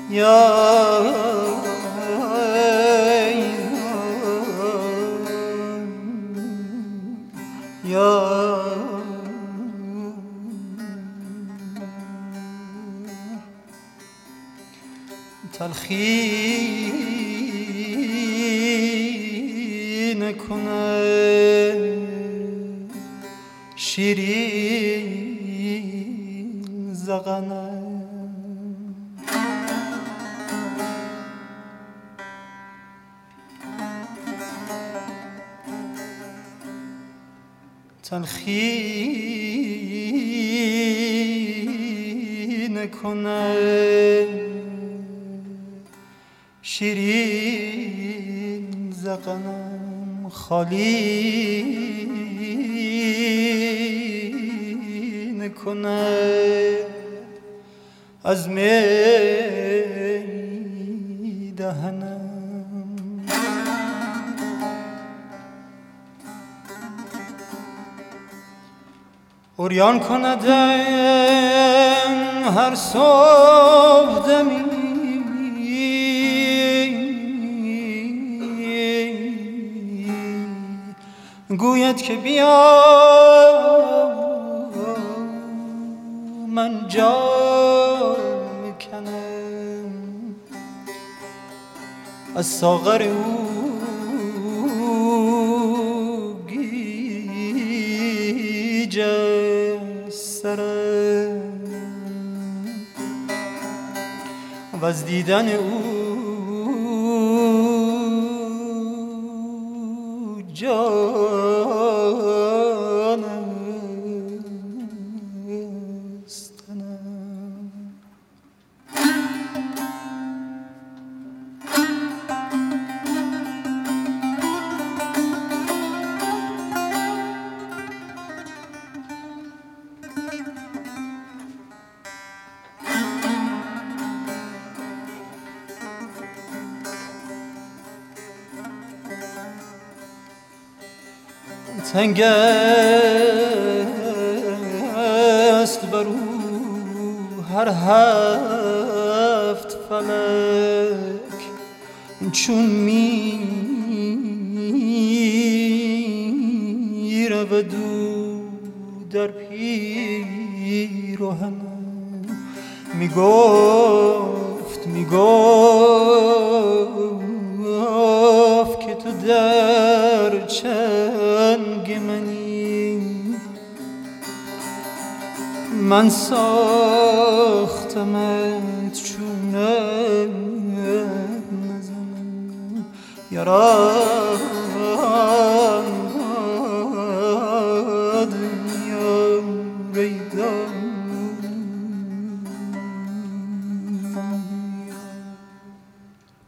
تلخی نکنه شیرین زغنه تلخی نکنه شیرین زغنم خالی نکنه از می دهنم عریان کندم هر صبح دمی گوید که بیا من جا میکنم از ساغر او گیج سرم و از دیدن او جانم استنم تنگ است بر او هر هفت فلک چون می رود او در پیراهنم میگفت که تو در چنگ منی من ساختمت چونت نزنم یارا